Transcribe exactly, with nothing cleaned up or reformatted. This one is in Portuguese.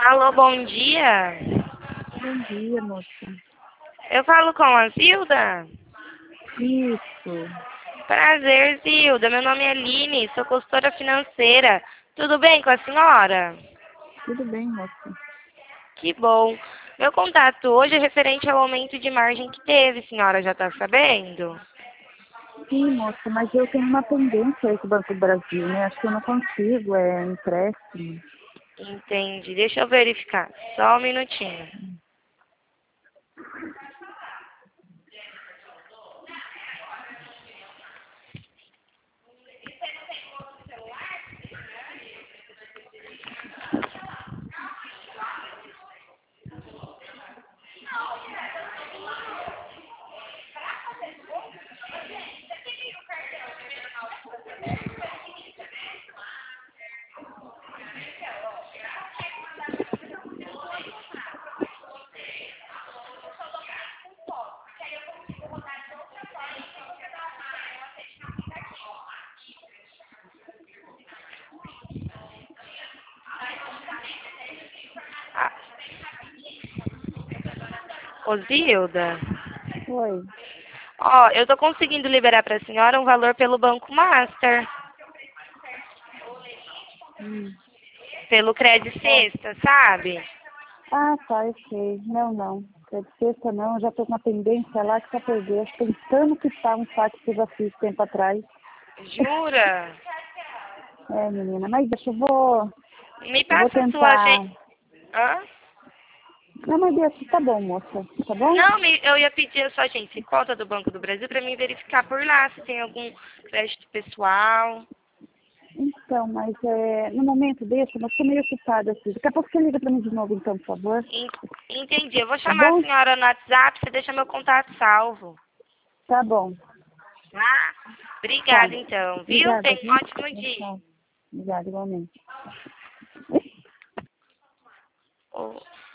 Alô, bom dia. Bom dia, moça. Eu falo com a Zilda? Isso. Prazer, Zilda. Meu nome é Aline, sou consultora financeira. Tudo bem com a senhora? Tudo bem, moça. Que bom. Meu contato hoje é referente ao aumento de margem que teve, senhora já está sabendo? Sim, moça, mas eu tenho uma pendência aí com o Banco do Brasil, né? Acho que eu não consigo, é empréstimo. Entendi. Deixa eu verificar. Só um minutinho. Ah, ô, Zilda. Oi. Ó, eu tô conseguindo liberar para a senhora um valor pelo Banco Master. Hum. Pelo Credit Tá. Sexta, sabe? Ah, tá, eu sei. Não, não. É de sexta não, eu já tô com uma pendência lá que tá perdendo. Pensando que tá um saque que eu já fiz tempo atrás. Jura? É, menina, mas deixa eu vou. Me Eu vou passa a sua tentar. agência. Hã? Não, mas deixa, tá bom, moça. Tá bom? Não, me- eu ia pedir a sua agência conta do Banco do Brasil para mim verificar por lá se tem algum crédito pessoal. Então, mas é, no momento deixa, mas tô meio ocupada aqui. Daqui a pouco você liga pra mim de novo, então, por favor. En- Entendi. Eu vou Tá chamar a bom? senhora no WhatsApp, você deixa meu contato salvo. Tá bom. Tá? Tá. Obrigada, então. Viu? Obrigada, Tenha um viu? ótimo dia. Tchau. Obrigada, igualmente. Ô,